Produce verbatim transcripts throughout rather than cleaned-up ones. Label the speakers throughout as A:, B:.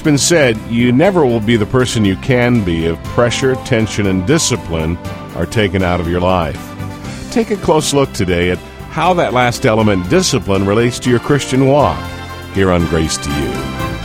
A: been said, you never will be the person you can be if pressure, tension, and discipline are taken out of your life. Take a close look today at how that last element, discipline, relates to your Christian walk, here on Grace to You.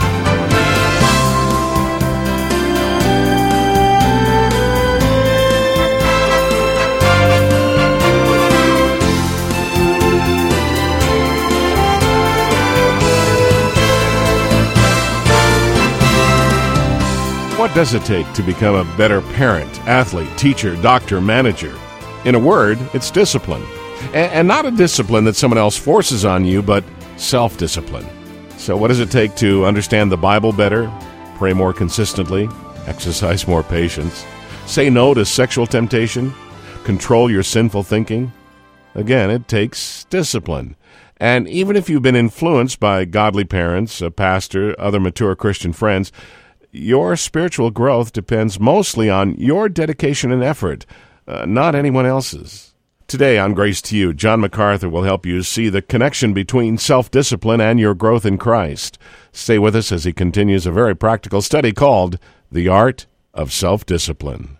A: What does it take to become a better parent, athlete, teacher, doctor, manager? In a word, it's discipline. And not a discipline that someone else forces on you, but self-discipline. So what does it take to understand the Bible better, pray more consistently, exercise more patience, say no to sexual temptation, control your sinful thinking? Again, it takes discipline. And even if you've been influenced by godly parents, a pastor, other mature Christian friends, your spiritual growth depends mostly on your dedication and effort, uh, not anyone else's. Today on Grace to You, John MacArthur will help you see the connection between self-discipline and your growth in Christ. Stay with us as he continues a very practical study called The Art of Self-Discipline.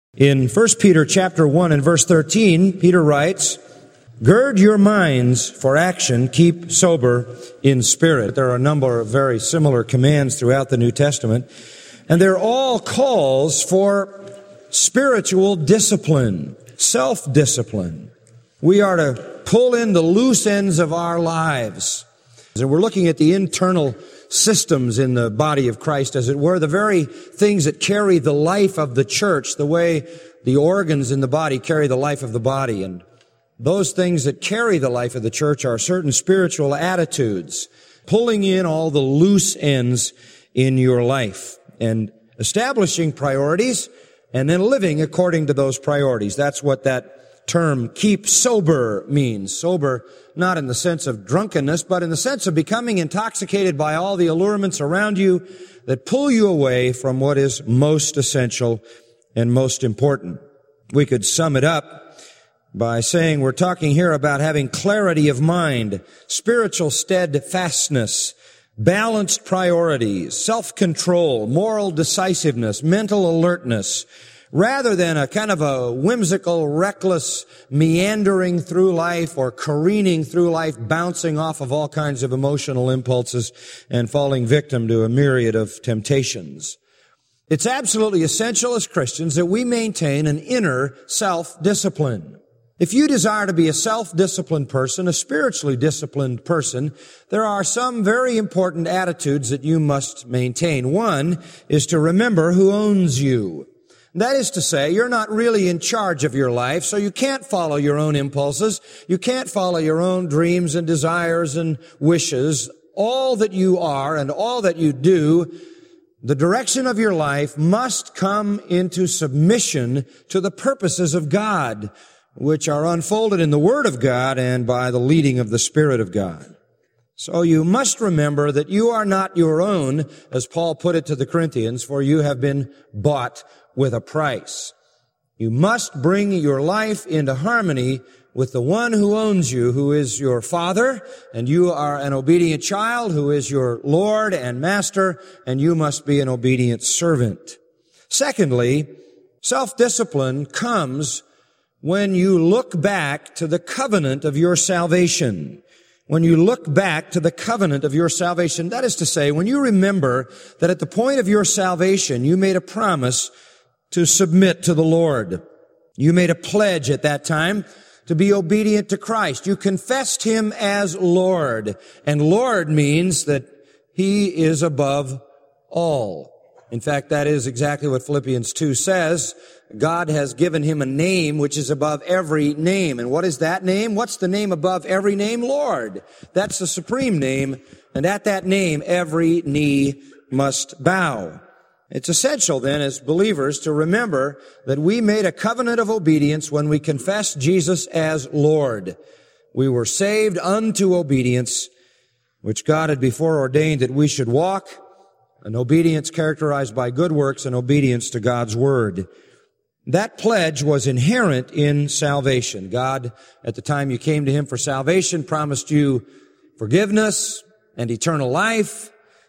B: In First Peter chapter one and verse thirteen, Peter writes, "Gird your minds for action, keep sober in spirit." There are a number of very similar commands throughout the New Testament, and they're all calls for spiritual discipline, self-discipline. We are to pull in the loose ends of our lives. And we're looking at the internal systems in the body of Christ, as it were, the very things that carry the life of the church, the way the organs in the body carry the life of the body. And those things that carry the life of the church are certain spiritual attitudes, pulling in all the loose ends in your life and establishing priorities and then living according to those priorities. That's what that term keep sober means. Sober, not in the sense of drunkenness, but in the sense of becoming intoxicated by all the allurements around you that pull you away from what is most essential and most important. We could sum it up by saying we're talking here about having clarity of mind, spiritual steadfastness, balanced priorities, self-control, moral decisiveness, mental alertness, rather than a kind of a whimsical, reckless meandering through life or careening through life, bouncing off of all kinds of emotional impulses and falling victim to a myriad of temptations. It's absolutely essential as Christians that we maintain an inner self-discipline. If you desire to be a self-disciplined person, a spiritually disciplined person, there are some very important attitudes that you must maintain. One is to remember who owns you. That is to say, you're not really in charge of your life, so you can't follow your own impulses. You can't follow your own dreams and desires and wishes. All that you are and all that you do, the direction of your life must come into submission to the purposes of God, which are unfolded in the Word of God and by the leading of the Spirit of God. So you must remember that you are not your own, as Paul put it to the Corinthians, for you have been bought with a price. You must bring your life into harmony with the one who owns you, who is your Father, and you are an obedient child, who is your Lord and Master, and you must be an obedient servant. Secondly, self-discipline comes when you look back to the covenant of your salvation. When you look back to the covenant of your salvation, that is to say, when you remember that at the point of your salvation, you made a promise to submit to the Lord. You made a pledge at that time to be obedient to Christ. You confessed Him as Lord. And Lord means that He is above all. In fact, that is exactly what Philippians two says. God has given Him a name which is above every name. And what is that name? What's the name above every name? Lord. That's the supreme name. And at that name, every knee must bow. It's essential then as believers to remember that we made a covenant of obedience when we confessed Jesus as Lord. We were saved unto obedience, which God had before ordained that we should walk, an obedience characterized by good works and obedience to God's Word. That pledge was inherent in salvation. God, at the time you came to Him for salvation, promised you forgiveness and eternal life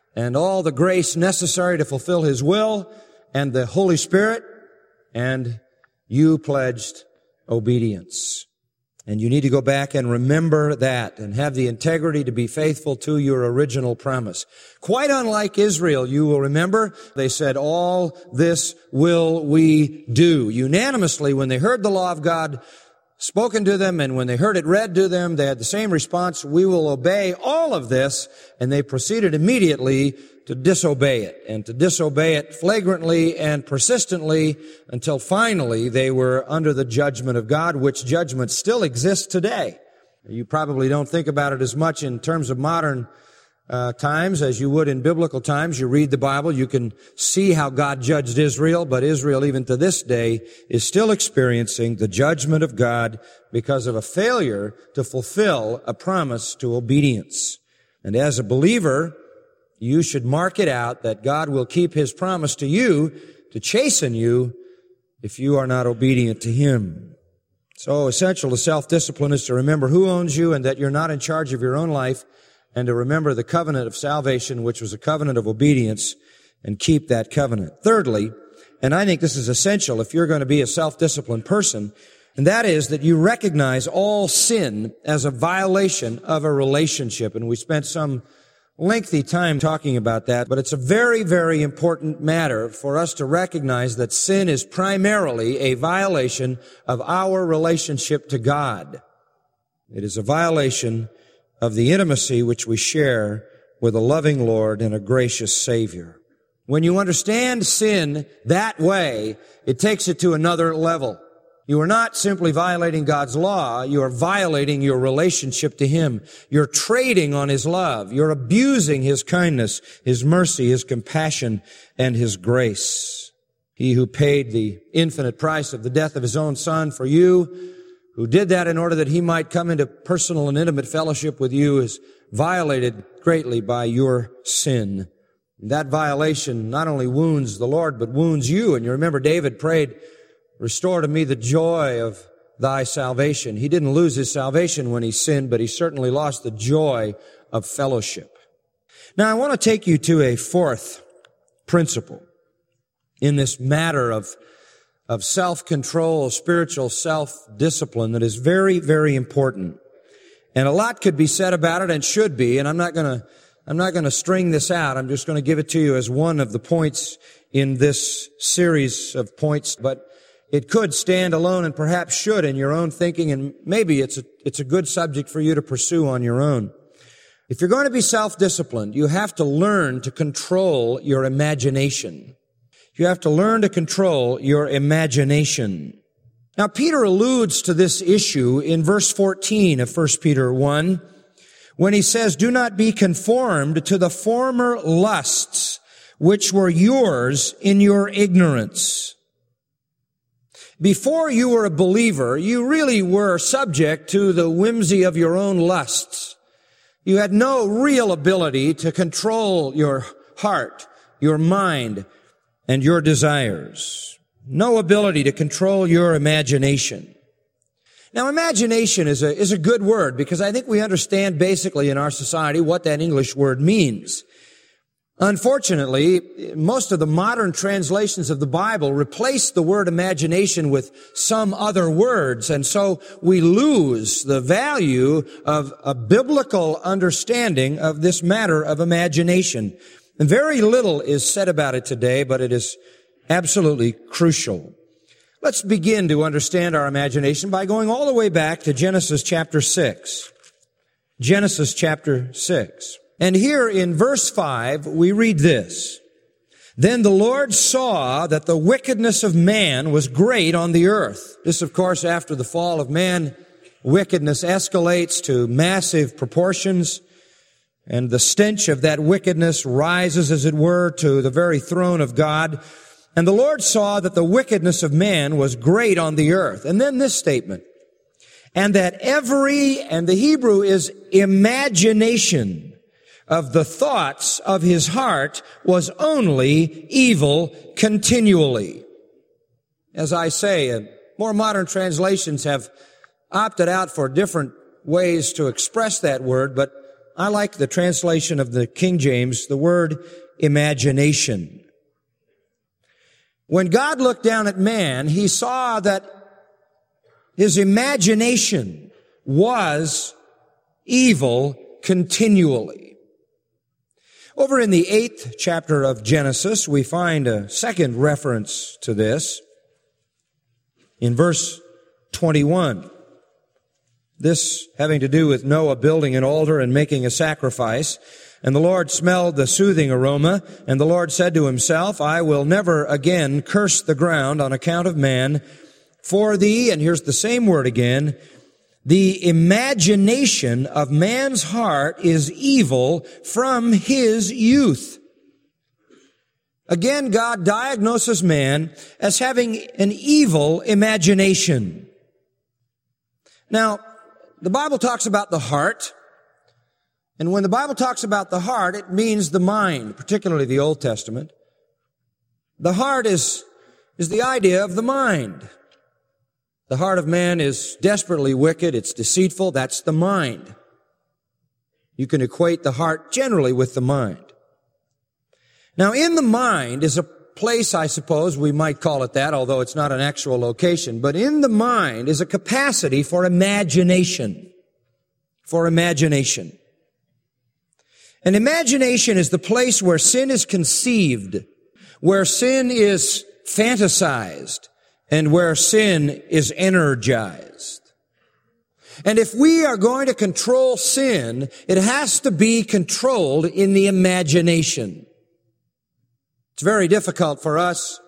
B: and all the grace necessary to fulfill His will and the Holy Spirit, and you pledged obedience. And you need to go back and remember that and have the integrity to be faithful to your original promise. Quite unlike Israel, you will remember, they said, all this will we do. Unanimously, when they heard the law of God spoken to them, and when they heard it read to them, they had the same response, we will obey all of this, and they proceeded immediately to disobey it, and to disobey it flagrantly and persistently until finally they were under the judgment of God, which judgment still exists today. You probably don't think about it as much in terms of modern uh, times as you would in biblical times. You read the Bible, you can see how God judged Israel, but Israel even to this day is still experiencing the judgment of God because of a failure to fulfill a promise to obedience. And as a believer, you should mark it out that God will keep His promise to you to chasten you if you are not obedient to Him. So essential to self-discipline is to remember who owns you and that you're not in charge of your own life, and to remember the covenant of salvation, which was a covenant of obedience, and keep that covenant. Thirdly, and I think this is essential if you're going to be a self-disciplined person, and that is that you recognize all sin as a violation of a relationship. And we spent some lengthy time talking about that, but it's a very, very important matter for us to recognize that sin is primarily a violation of our relationship to God. It is a violation of the intimacy which we share with a loving Lord and a gracious Savior. When you understand sin that way, it takes it to another level. You are not simply violating God's law, you are violating your relationship to Him. You're trading on His love. You're abusing His kindness, His mercy, His compassion, and His grace. He who paid the infinite price of the death of His own Son for you, who did that in order that He might come into personal and intimate fellowship with you, is violated greatly by your sin. That violation not only wounds the Lord, but wounds you. And you remember David prayed, restore to me the joy of thy salvation. He didn't lose his salvation when he sinned, but he certainly lost the joy of fellowship. Now, I want to take you to a fourth principle in this matter of, of self-control, spiritual self-discipline that is very, very important. And a lot could be said about it and should be, and I'm not going to, I'm not going to string this out. I'm just going to give it to you as one of the points in this series of points, but it could stand alone and perhaps should in your own thinking, and maybe it's a, it's a good subject for you to pursue on your own. If you're going to be self-disciplined, you have to learn to control your imagination. You have to learn to control your imagination. Now, Peter alludes to this issue in verse fourteen of First Peter one, when he says, do not be conformed to the former lusts which were yours in your ignorance. Before you were a believer, you really were subject to the whimsy of your own lusts. You had no real ability to control your heart, your mind, and your desires. No ability to control your imagination. Now, imagination is a, is a good word because I think we understand basically in our society what that English word means. Unfortunately, most of the modern translations of the Bible replace the word imagination with some other words, and so we lose the value of a biblical understanding of this matter of imagination. And very little is said about it today, but it is absolutely crucial. Let's begin to understand our imagination by going all the way back to Genesis chapter six. Genesis chapter six. And here in verse five, we read this. Then the Lord saw that the wickedness of man was great on the earth. This, of course, after the fall of man, wickedness escalates to massive proportions, and the stench of that wickedness rises, as it were, to the very throne of God. And the Lord saw that the wickedness of man was great on the earth. And then this statement, and that every, and the Hebrew is imagination, of the thoughts of his heart was only evil continually. As I say, uh, more modern translations have opted out for different ways to express that word, but I like the translation of the King James, the word imagination. When God looked down at man, he saw that his imagination was evil continually. Over in the eighth chapter of Genesis, we find a second reference to this in verse twenty-one. This having to do with Noah building an altar and making a sacrifice. And the Lord smelled the soothing aroma, and the Lord said to himself, I will never again curse the ground on account of man, for thee, and here's the same word again, the imagination of man's heart is evil from his youth. Again, God diagnoses man as having an evil imagination. Now, the Bible talks about the heart, and when the Bible talks about the heart, it means the mind, particularly the Old Testament. The heart is, is the idea of the mind. The heart of man is desperately wicked, it's deceitful, that's the mind. You can equate the heart generally with the mind. Now, in the mind is a place, I suppose we might call it that, although it's not an actual location, but in the mind is a capacity for imagination. For imagination. And imagination is the place where sin is conceived, where sin is fantasized, and where sin is energized. And if we are going to control sin, it has to be controlled in the imagination. It's very difficult for us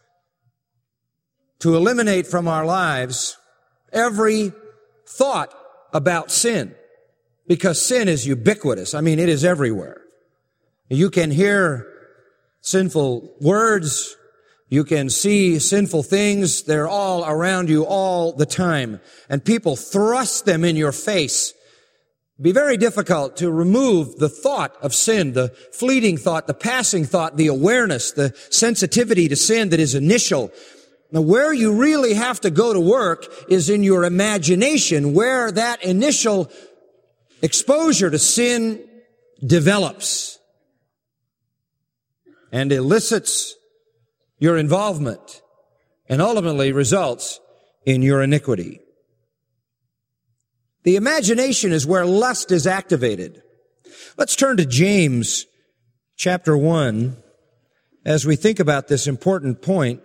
B: to eliminate from our lives every thought about sin, because sin is ubiquitous. I mean, it is everywhere. You can hear sinful words. You can see sinful things. They're all around you all the time. And people thrust them in your face. It'd be very difficult to remove the thought of sin, the fleeting thought, the passing thought, the awareness, the sensitivity to sin that is initial. Now, where you really have to go to work is in your imagination, where that initial exposure to sin develops and elicits your involvement and ultimately results in your iniquity. The imagination is where lust is activated. Let's turn to James chapter one as we think about this important point.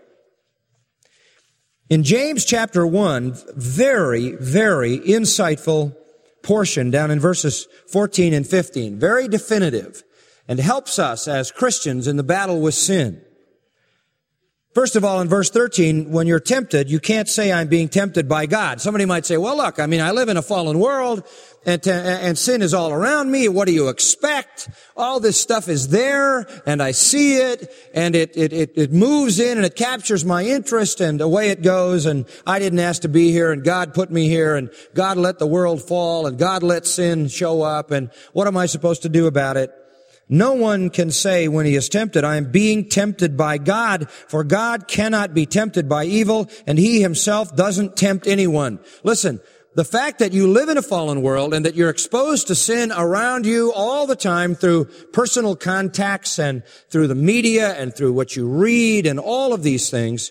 B: In James chapter one, very, very insightful portion down in verses fourteen and fifteen, very definitive, and helps us as Christians in the battle with sin. First of all, in verse thirteen, when you're tempted, you can't say, I'm being tempted by God. Somebody might say, well, look, I mean, I live in a fallen world, and, and sin is all around me. What do you expect? All this stuff is there, and I see it, and it, it, it, it moves in, and it captures my interest, and away it goes, and I didn't ask to be here, and God put me here, and God let the world fall, and God let sin show up, and what am I supposed to do about it? No one can say when he is tempted, I am being tempted by God, for God cannot be tempted by evil, and he himself doesn't tempt anyone. Listen, the fact that you live in a fallen world and that you're exposed to sin around you all the time through personal contacts and through the media and through what you read and all of these things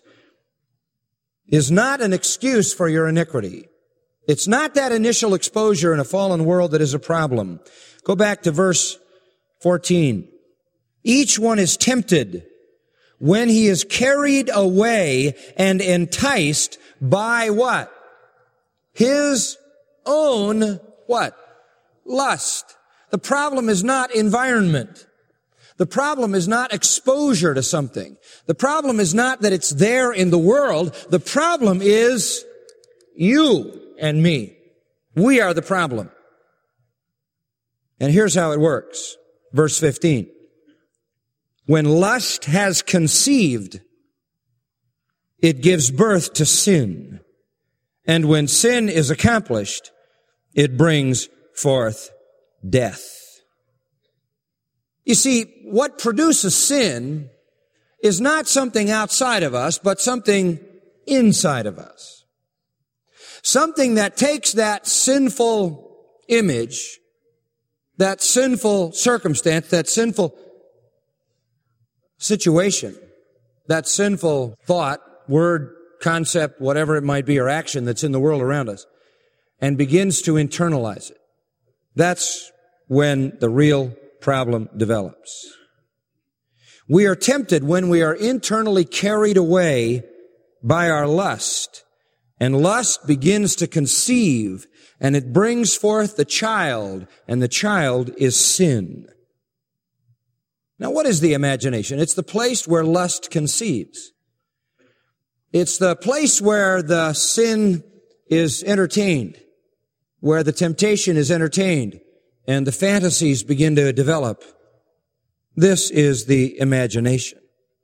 B: is not an excuse for your iniquity. It's not that initial exposure in a fallen world that is a problem. Go back to verse fourteen. Each one is tempted when he is carried away and enticed by what? His own what? Lust. The problem is not environment. The problem is not exposure to something. The problem is not that it's there in the world. The problem is you and me. We are the problem. And here's how it works. Verse fifteen. When lust has conceived, it gives birth to sin. And when sin is accomplished, it brings forth death. You see, what produces sin is not something outside of us, but something inside of us. Something that takes that sinful image that sinful circumstance, that sinful situation, that sinful thought, word, concept, whatever it might be, or action that's in the world around us, and begins to internalize it. That's when the real problem develops. We are tempted when we are internally carried away by our lust, and lust begins to conceive, and it brings forth the child, and the child is sin. Now, what is the imagination? It's the place where lust conceives. It's the place where the sin is entertained, where the temptation is entertained, and the fantasies begin to develop. This is the imagination.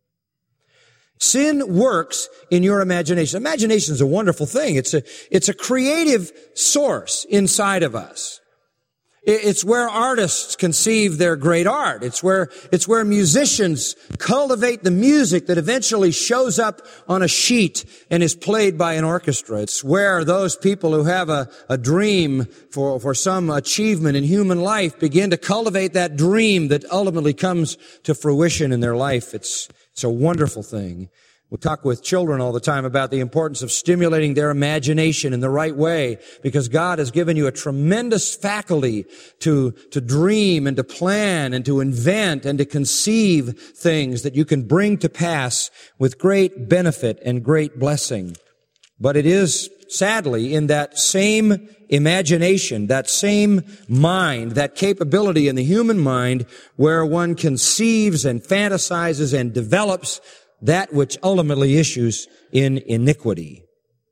B: Sin works in your imagination. Imagination is a wonderful thing. It's a, it's a creative source inside of us. It's where artists conceive their great art. It's where, it's where musicians cultivate the music that eventually shows up on a sheet and is played by an orchestra. It's where those people who have a, a dream for, for some achievement in human life begin to cultivate that dream that ultimately comes to fruition in their life. It's, it's a wonderful thing. We talk with children all the time about the importance of stimulating their imagination in the right way, because God has given you a tremendous faculty to, to dream and to plan and to invent and to conceive things that you can bring to pass with great benefit and great blessing. But it is, sadly, in that same imagination, that same mind, that capability in the human mind where one conceives and fantasizes and develops that which ultimately issues in iniquity.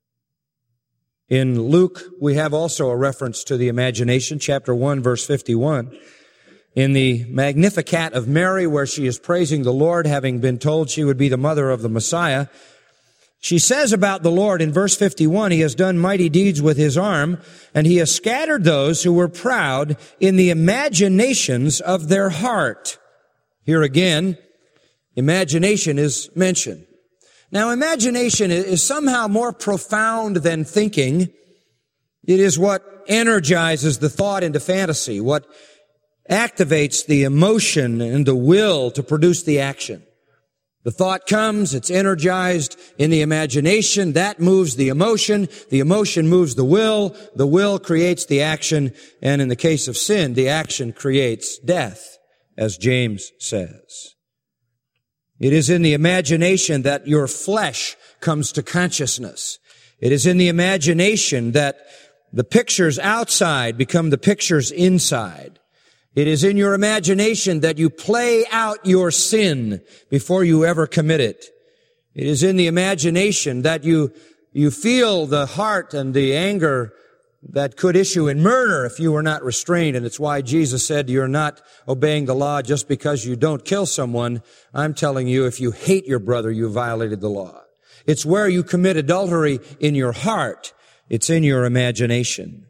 B: In Luke, we have also a reference to the imagination, chapter one, verse fifty-one. In the Magnificat of Mary, where she is praising the Lord, having been told she would be the mother of the Messiah, she says about the Lord in verse fifty-one, He has done mighty deeds with His arm, and He has scattered those who were proud in the imaginations of their heart. Here again, imagination is mentioned. Now, imagination is somehow more profound than thinking. It is what energizes the thought into fantasy, what activates the emotion and the will to produce the action. The thought comes, it's energized in the imagination, that moves the emotion, the emotion moves the will, the will creates the action, and in the case of sin, the action creates death, as James says. It is in the imagination that your flesh comes to consciousness. It is in the imagination that the pictures outside become the pictures inside. It is in your imagination that you play out your sin before you ever commit it. It is in the imagination that you, you feel the heart and the anger that could issue in murder if you were not restrained. And it's why Jesus said you're not obeying the law just because you don't kill someone. I'm telling you, if you hate your brother, you violated the law. It's where you commit adultery in your heart. It's in your imagination.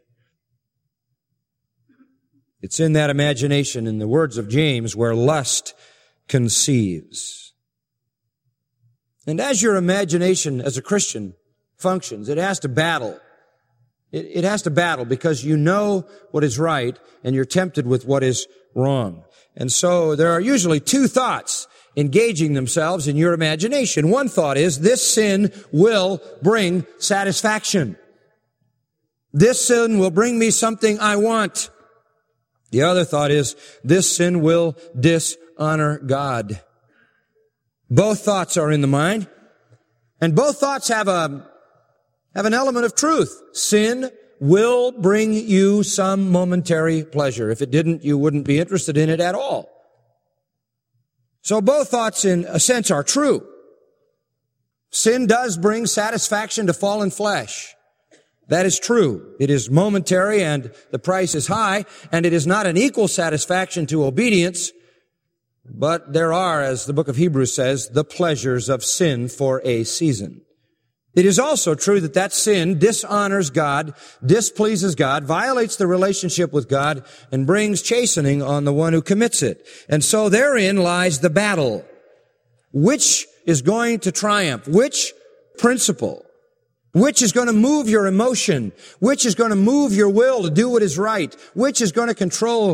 B: It's in that imagination, in the words of James, where lust conceives. And as your imagination as a Christian functions, it has to battle. It, it has to battle because you know what is right and you're tempted with what is wrong. And so there are usually two thoughts engaging themselves in your imagination. One thought is, this sin will bring satisfaction. This sin will bring me something I want. The other thought is, this sin will dishonor God. Both thoughts are in the mind, and both thoughts have a have an element of truth. Sin will bring you some momentary pleasure. If it didn't, you wouldn't be interested in it at all. So both thoughts, in a sense, are true. Sin does bring satisfaction to fallen flesh. That is true. It is momentary and the price is high, and it is not an equal satisfaction to obedience, but there are, as the book of Hebrews says, the pleasures of sin for a season. It is also true that that sin dishonors God, displeases God, violates the relationship with God, and brings chastening on the one who commits it. And so therein lies the battle. Which is going to triumph? Which principle? Which is going to move your emotion? Which is going to move your will to do what is right? Which is going to control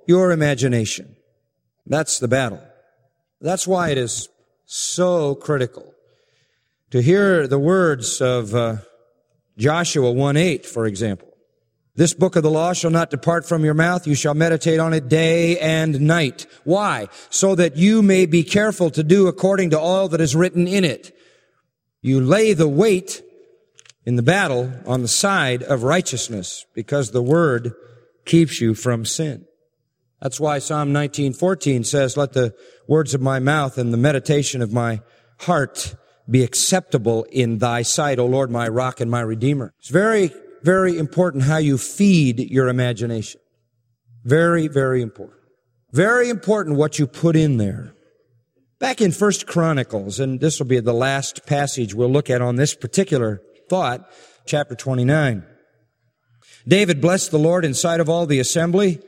B: your imagination. That's the battle. That's why it is so critical to hear the words of uh, Joshua one eight, for example. This book of the law shall not depart from your mouth. You shall meditate on it day and night. Why? So that you may be careful to do according to all that is written in it. You lay the weight in the battle on the side of righteousness because the word keeps you from sin. That's why Psalm nineteen fourteen says, let the words of my mouth and the meditation of my heart be acceptable in thy sight, O Lord, my rock and my redeemer. It's very, very important how you feed your imagination. Very, very important. Very important what you put in there. Back in First Chronicles, and this will be the last passage we'll look at on this particular thought, chapter twenty-nine. David blessed the Lord in sight of all the assembly.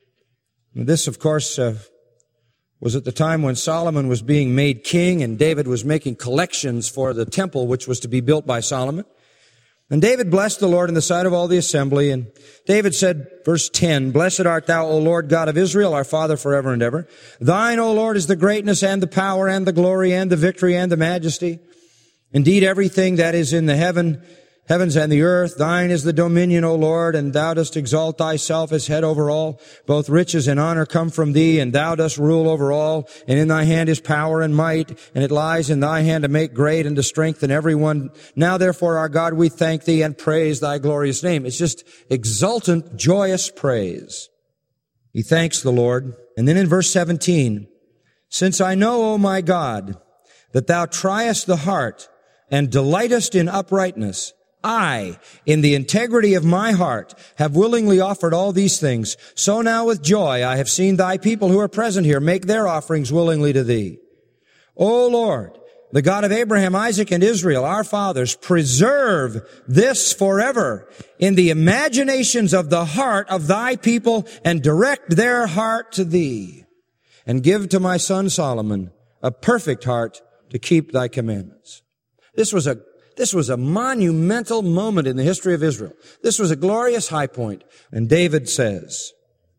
B: This, of course, uh, was at the time when Solomon was being made king and David was making collections for the temple which was to be built by Solomon. And David blessed the Lord in the sight of all the assembly. And David said, verse ten, Blessed art thou, O Lord God of Israel, our Father forever and ever. Thine, O Lord, is the greatness and the power and the glory and the victory and the majesty. Indeed, everything that is in the heaven, heavens and the earth, thine is the dominion, O Lord, and thou dost exalt thyself as head over all. Both riches and honor come from thee, and thou dost rule over all. And in thy hand is power and might, and it lies in thy hand to make great and to strengthen everyone. Now therefore, our God, we thank thee and praise thy glorious name. It's just exultant, joyous praise. He thanks the Lord. And then in verse seventeen, Since I know, O my God, that thou triest the heart and delightest in uprightness, I, in the integrity of my heart, have willingly offered all these things. So now with joy I have seen thy people who are present here make their offerings willingly to thee. O Lord, the God of Abraham, Isaac, and Israel, our fathers, preserve this forever in the imaginations of the heart of thy people and direct their heart to thee. And give to my son Solomon a perfect heart to keep thy commandments. This was a This was a monumental moment in the history of Israel. This was a glorious high point. And David says,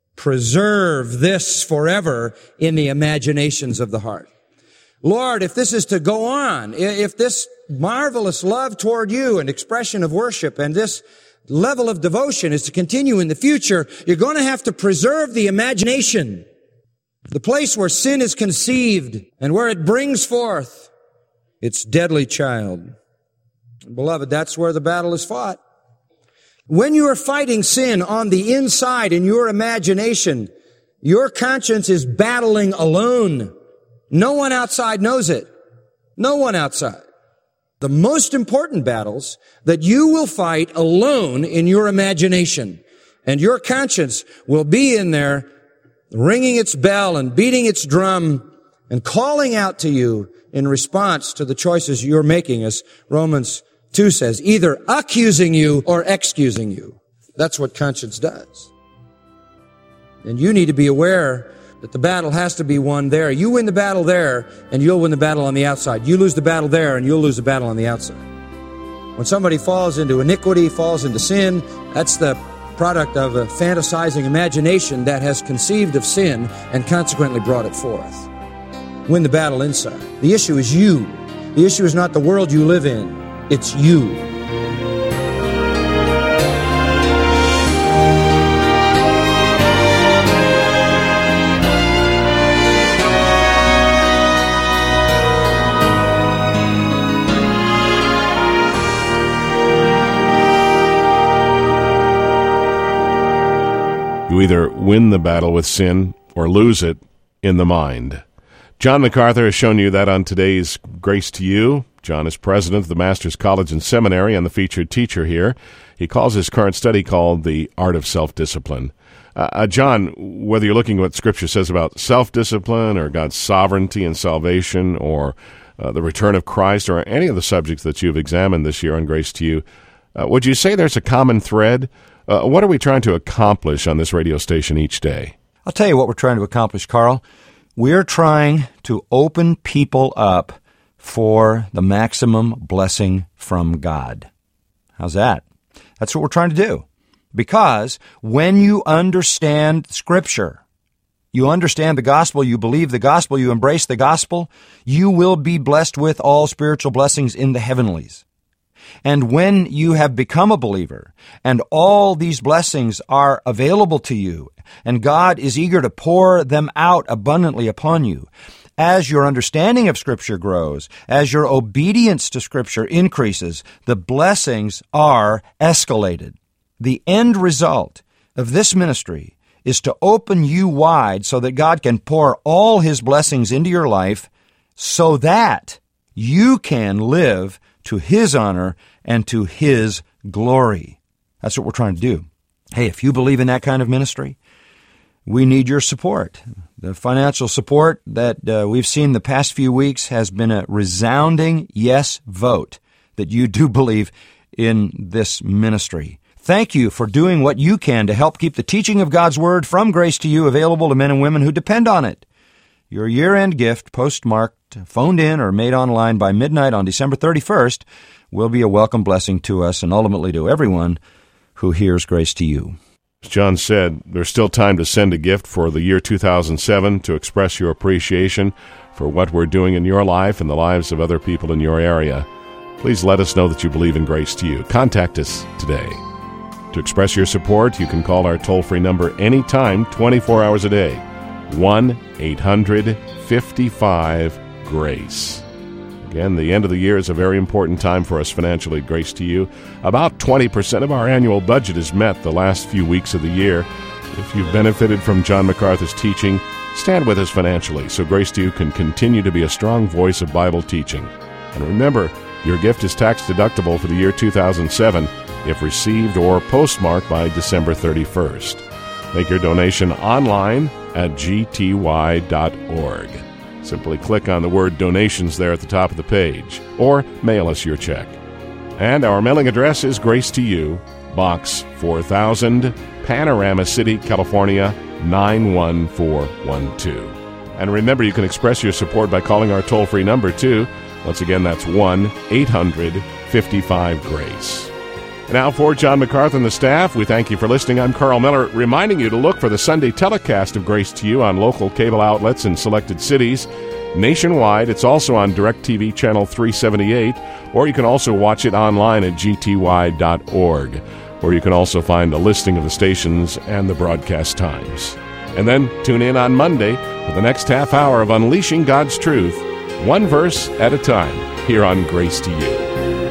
B: preserve this forever in the imaginations of the heart. Lord, if this is to go on, if this marvelous love toward you and expression of worship and this level of devotion is to continue in the future, you're going to have to preserve the imagination, the place where sin is conceived and where it brings forth its deadly child. Beloved, that's where the battle is fought. When you are fighting sin on the inside in your imagination, your conscience is battling alone. No one outside knows it. No one outside. The most important battles that you will fight alone in your imagination, and your conscience will be in there ringing its bell and beating its drum and calling out to you in response to the choices you're making, as Romans two says, either accusing you or excusing you. That's what conscience does. And you need to be aware that the battle has to be won there. You win the battle there, and you'll win the battle on the outside. You lose the battle there, and you'll lose the battle on the outside. When somebody falls into iniquity, falls into sin, that's the product of a fantasizing imagination that has conceived of sin and consequently brought it forth. Win the battle inside. The issue is you. The issue is not the world you live in. It's you.
A: You either win the battle with sin or lose it in the mind. John MacArthur has shown you that on today's Grace to You. John is president of the Master's College and Seminary and the featured teacher here. He calls his current study called The Art of Self-Discipline. Uh, uh, John, whether you're looking at what Scripture says about self-discipline or God's sovereignty and salvation or uh, the return of Christ or any of the subjects that you've examined this year on Grace to You, uh, would you say there's a common thread? Uh, what are we trying to accomplish on this radio station each day?
C: I'll tell you what we're trying to accomplish, Carl. We're trying to open people up for the maximum blessing from God. How's that? That's what we're trying to do. Because when you understand Scripture, you understand the gospel, you believe the gospel, you embrace the gospel, you will be blessed with all spiritual blessings in the heavenlies. And when you have become a believer and all these blessings are available to you and God is eager to pour them out abundantly upon you, as your understanding of Scripture grows, as your obedience to Scripture increases, the blessings are escalated. The end result of this ministry is to open you wide so that God can pour all His blessings into your life so that you can live to His honor and to His glory. That's what we're trying to do. Hey, if you believe in that kind of ministry, we need your support. The financial support that uh, we've seen the past few weeks has been a resounding yes vote that you do believe in this ministry. Thank you for doing what you can to help keep the teaching of God's Word from Grace to You available to men and women who depend on it. Your year-end gift, postmarked, phoned in, or made online by midnight on December thirty-first, will be a welcome blessing to us and ultimately to everyone who hears Grace to You.
A: As John said, there's still time to send a gift for the year two thousand seven to express your appreciation for what we're doing in your life and the lives of other people in your area. Please let us know that you believe in Grace to You. Contact us today. To express your support, you can call our toll-free number anytime, twenty-four hours a day, one eight hundred fifty-five GRACE. Again, the end of the year is a very important time for us financially at Grace to You. About twenty percent of our annual budget is met the last few weeks of the year. If you've benefited from John MacArthur's teaching, stand with us financially so Grace to You can continue to be a strong voice of Bible teaching. And remember, your gift is tax deductible for the year two thousand seven if received or postmarked by December thirty-first. Make your donation online at g t y dot org. Simply click on the word donations there at the top of the page, or mail us your check. And our mailing address is Grace to You, Box four thousand, Panorama City, California, nine one four one two. And remember, you can express your support by calling our toll-free number, too. Once again, that's one eight hundred fifty-five GRACE. Now, for John MacArthur and the staff, we thank you for listening. I'm Carl Miller, reminding you to look for the Sunday telecast of Grace to You on local cable outlets in selected cities. Nationwide, it's also on DirecTV Channel three seventy-eight, or you can also watch it online at g t y dot org, where you can also find a listing of the stations and the broadcast times. And then tune in on Monday for the next half hour of Unleashing God's Truth, one verse at a time, here on Grace to You.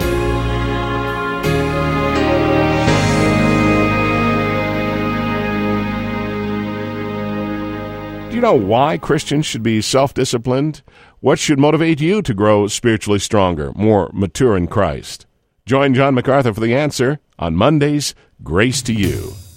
A: Do you know why Christians should be self-disciplined? What should motivate you to grow spiritually stronger, more mature in Christ? Join John MacArthur for the answer on Monday's Grace to You.